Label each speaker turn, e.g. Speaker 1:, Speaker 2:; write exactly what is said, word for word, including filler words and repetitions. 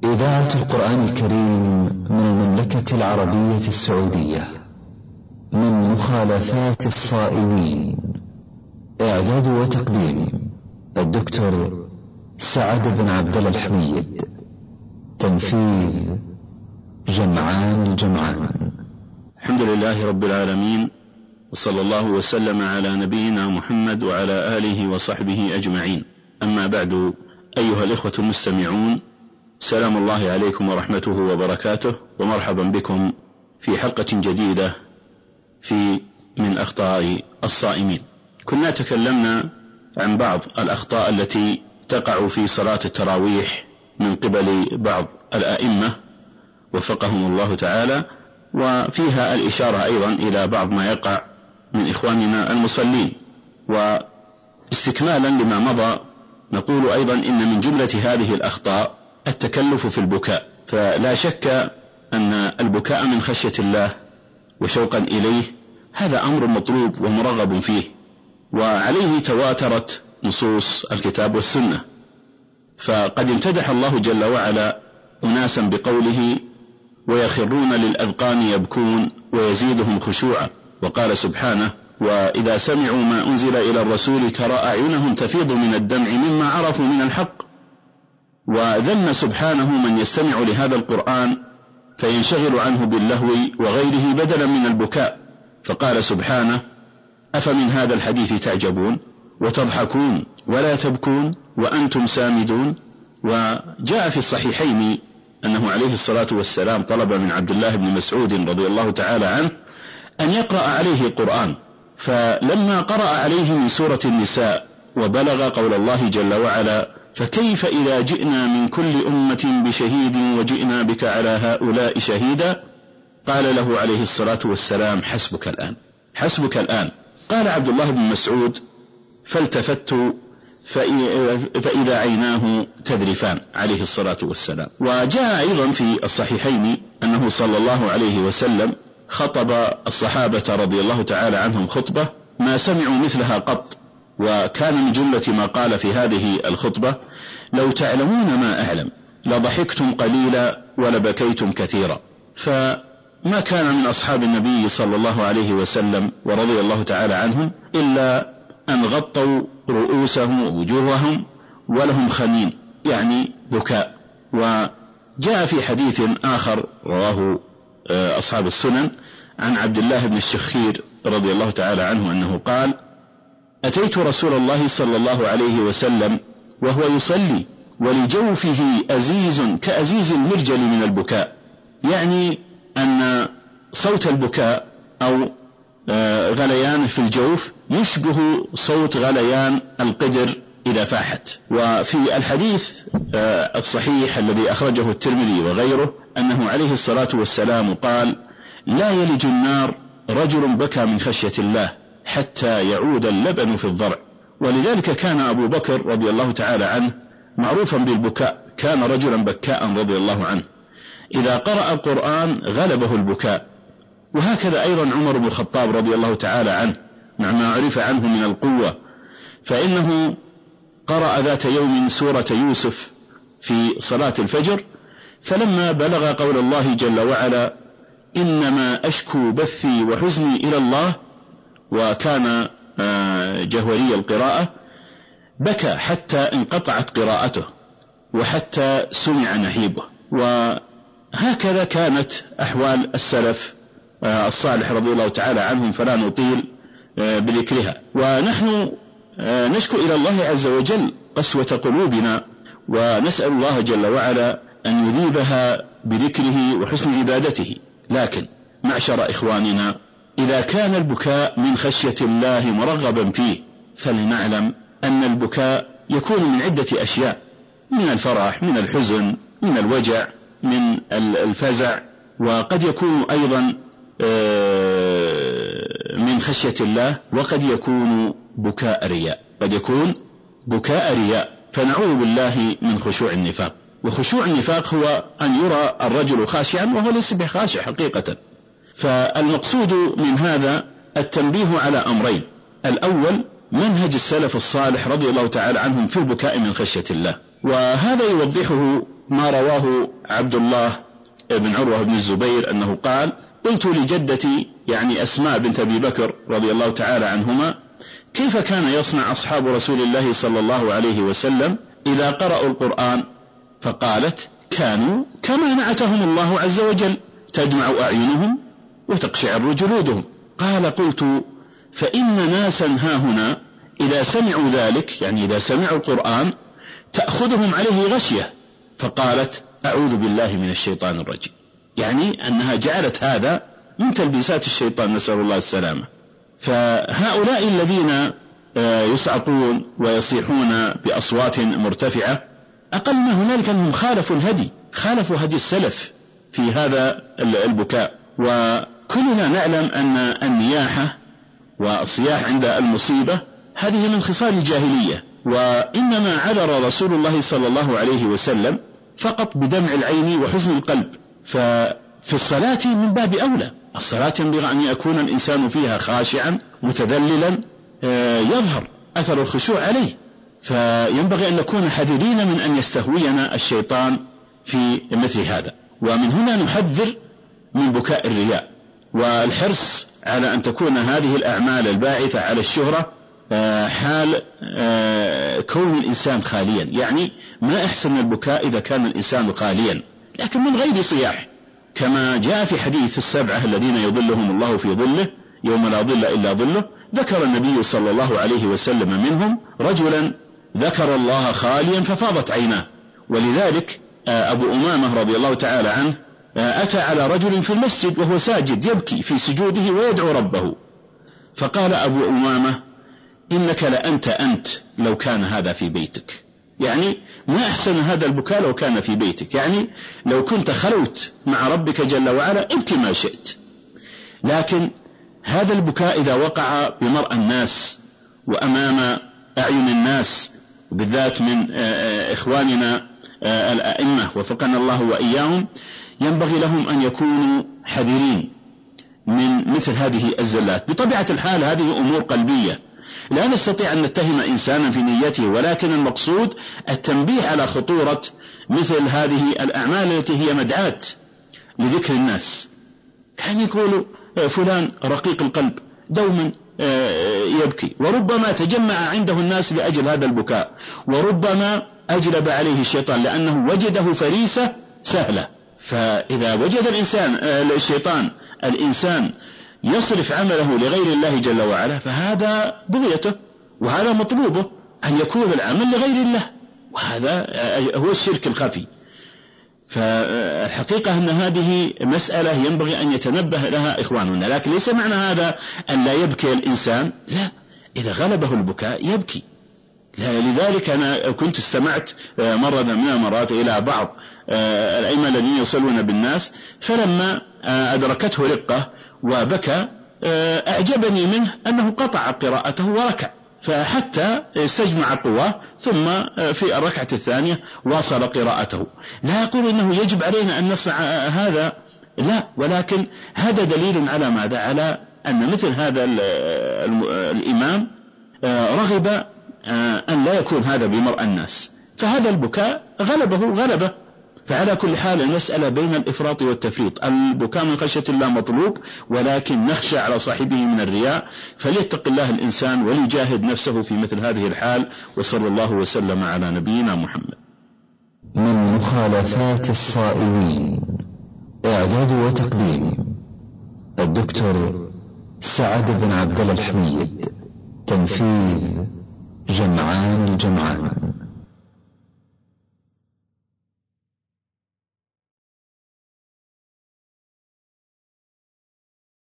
Speaker 1: إذاعة القرآن الكريم من المملكة العربية السعودية من مخالفات الصائمين. إعداد وتقديم الدكتور سعد بن عبد الله الحميد. تنفيذ جمعان الجمعان.
Speaker 2: الحمد لله رب العالمين، وصلى الله وسلم على نبينا محمد وعلى آله وصحبه أجمعين. أما بعد، أيها الإخوة المستمعون، سلام الله عليكم ورحمته وبركاته، ومرحبا بكم في حلقة جديدة في من أخطاء الصائمين. كنا تكلمنا عن بعض الأخطاء التي تقع في صلاة التراويح من قبل بعض الأئمة وفقهم الله تعالى، وفيها الإشارة أيضا إلى بعض ما يقع من إخواننا المصلين. واستكمالا لما مضى، نقول أيضا إن من جملة هذه الأخطاء التكلف في البكاء، فلا شك أن البكاء من خشية الله وشوقا إليه هذا أمر مطلوب ومرغب فيه، وعليه تواترت نصوص الكتاب والسنة. فقد امتدح الله جل وعلا أناسا بقوله: ويخرون للأذقان يبكون ويزيدهم خشوعا. وقال سبحانه: وإذا سمعوا ما أنزل إلى الرسول ترى أعينهم تفيض من الدمع مما عرفوا من الحق. وذم سبحانه من يستمع لهذا القرآن فينشغل عنه باللهو وغيره بدلا من البكاء، فقال سبحانه: أفمن هذا الحديث تعجبون وتضحكون ولا تبكون وأنتم سامدون. وجاء في الصحيحين أنه عليه الصلاة والسلام طلب من عبد الله بن مسعود رضي الله تعالى عنه أن يقرأ عليه القرآن، فلما قرأ عليه من سورة النساء وبلغ قول الله جل وعلا: فكيف إذا جئنا من كل أمة بشهيد وجئنا بك على هؤلاء شهيدا، قال له عليه الصلاة والسلام: حسبك الآن، حسبك الآن. قال عبد الله بن مسعود: فالتفت فإذا عيناه تذرفان عليه الصلاة والسلام. وجاء أيضا في الصحيحين أنه صلى الله عليه وسلم خطب الصحابة رضي الله تعالى عنهم خطبة ما سمعوا مثلها قط، وكان من جملة ما قال في هذه الخطبة: لو تعلمون ما أعلم لضحكتم قليلا ولبكيتم كثيرا. فما كان من أصحاب النبي صلى الله عليه وسلم ورضي الله تعالى عنهم إلا أن غطوا رؤوسهم ووجوههم ولهم خنين، يعني بكاء. وجاء في حديث آخر رواه أصحاب السنن عن عبد الله بن الشخير رضي الله تعالى عنه أنه قال: أتيت رسول الله صلى الله عليه وسلم وهو يصلي ولجوفه أزيز كأزيز المرجل من البكاء، يعني أن صوت البكاء أو غليان في الجوف يشبه صوت غليان القدر إذا فاحت. وفي الحديث الصحيح الذي أخرجه الترمذي وغيره أنه عليه الصلاة والسلام قال: لا يلج النار رجل بكى من خشية الله حتى يعود اللبن في الضرع. ولذلك كان أبو بكر رضي الله تعالى عنه معروفا بالبكاء، كان رجلا بكاء رضي الله عنه، إذا قرأ القرآن غلبه البكاء. وهكذا أيضا عمر بن الخطاب رضي الله تعالى عنه مع ما عرف عنه من القوة، فإنه قرأ ذات يوم سورة يوسف في صلاة الفجر، فلما بلغ قول الله جل وعلا: إنما أشكو بثي وحزني إلى الله، وكان جهوري القراءة، بكى حتى انقطعت قراءته وحتى سمع نهيبه. وهكذا كانت أحوال السلف الصالح رضي الله تعالى عنهم، فلا نطيل بذكرها. ونحن نشكو إلى الله عز وجل قسوة قلوبنا، ونسأل الله جل وعلا أن يذيبها بذكره وحسن عبادته. لكن معشر إخواننا، إذا كان البكاء من خشية الله مرغبا فيه، فلنعلم أن البكاء يكون من عدة أشياء: من الفرح، من الحزن، من الوجع، من الفزع، وقد يكون أيضا من خشية الله، وقد يكون بكاء رياء، قد يكون بكاء رياء. فنعوذ بالله من خشوع النفاق. وخشوع النفاق هو أن يرى الرجل خاشعا وهو ليس بخاشع حقيقة. فالمقصود من هذا التنبيه على أمرين: الأول منهج السلف الصالح رضي الله تعالى عنهم في البكاء من خشية الله، وهذا يوضحه ما رواه عبد الله بن عروة بن الزبير أنه قال: قلت لجدتي يعني أسماء بنت أبي بكر رضي الله تعالى عنهما: كيف كان يصنع أصحاب رسول الله صلى الله عليه وسلم إذا قرأوا القرآن؟ فقالت: كانوا كما نعتهم الله عز وجل، تدمع أعينهم وتقشعر جلودهم. قال: قلت: فإن ناسا هاهنا إذا سمعوا ذلك، يعني إذا سمعوا القرآن، تأخذهم عليه غشية. فقالت: أعوذ بالله من الشيطان الرجيم، يعني أنها جعلت هذا من تلبيسات الشيطان، نسأل الله السلامة. فهؤلاء الذين يصعقون ويصيحون بأصوات مرتفعة، أقل ما هنالك أنهم خالفوا الهدي، خالفوا هدي السلف في هذا البكاء. وكلنا نعلم أن النياحة والصياح عند المصيبة هذه من خصال الجاهلية، وإنما عذر رسول الله صلى الله عليه وسلم فقط بدمع العين وحزن القلب. ففي الصلاة من باب أولى، الصلاة ينبغي أن يكون الإنسان فيها خاشعا متذللا، يظهر أثر الخشوع عليه، فينبغي أن نكون حذرين من أن يستهوينا الشيطان في مثل هذا. ومن هنا نحذر من بكاء الرياء، والحرص على أن تكون هذه الأعمال الباعثة على الشهرة حال كون الإنسان خاليا. يعني ما أحسن البكاء إذا كان الإنسان خاليا، لكن من غير صياح، كما جاء في حديث السبعة الذين يظلهم الله في ظله يوم لا ظل إلا ظله. ذكر النبي صلى الله عليه وسلم منهم رجلا ذكر الله خاليا ففاضت عيناه. ولذلك أبو أمامة رضي الله تعالى عنه أتى على رجل في المسجد وهو ساجد يبكي في سجوده ويدعو ربه، فقال أبو أمامة: إنك لأنت أنت لو كان هذا في بيتك. يعني ما أحسن هذا البكاء لو كان في بيتك، يعني لو كنت خلوت مع ربك جل وعلا ابكي ما شئت. لكن هذا البكاء إذا وقع بمرأى الناس وأمام أعين الناس، بالذات من إخواننا الأئمة وفقنا الله وإياهم، ينبغي لهم أن يكونوا حذرين من مثل هذه الزلات. بطبيعة الحال هذه أمور قلبية، لا نستطيع أن نتهم إنسانا في نيته، ولكن المقصود التنبيه على خطورة مثل هذه الأعمال التي هي مدعاة لذكر الناس. كان يقولوا فلان رقيق القلب دوما يبكي، وربما تجمع عنده الناس لأجل هذا البكاء، وربما أجلب عليه الشيطان لأنه وجده فريسة سهلة. فإذا وجد الإنسان الشيطان الإنسان يصرف عمله لغير الله جل وعلا، فهذا بغيته وهذا مطلوبه، أن يكون العمل لغير الله، وهذا هو الشرك الخفي. فالحقيقة أن هذه مسألة ينبغي أن يتنبه لها إخواننا، لكن ليس معنى هذا أن لا يبكي الإنسان، لا، إذا غلبه البكاء يبكي. لذلك أنا كنت استمعت مرة من المرات إلى بعض الأئمة الذين يصلون بالناس، فلما أدركته رقة وبكى أعجبني منه أنه قطع قراءته وركع، فحتى استجمع قواه ثم في الركعة الثانية واصل قراءته. لا أقول إنه يجب علينا أن نصنع هذا، لا، ولكن هذا دليل على ماذا؟ على أن مثل هذا الإمام رغب أن لا يكون هذا بمرأى الناس، فهذا البكاء غلبه غلبه. فعلى كل حال المسألة بين الإفراط والتفريط. البكاء من خشية الله مطلوب، ولكن نخشى على صاحبه من الرياء، فليتق الله الإنسان وليجاهد نفسه في مثل هذه الحال. وصلى الله وسلم على نبينا محمد.
Speaker 1: من مخالفات الصائمين، إعداد وتقديم الدكتور سعد بن عبد الله الحميد، تنفيذ جمعان الجمعان.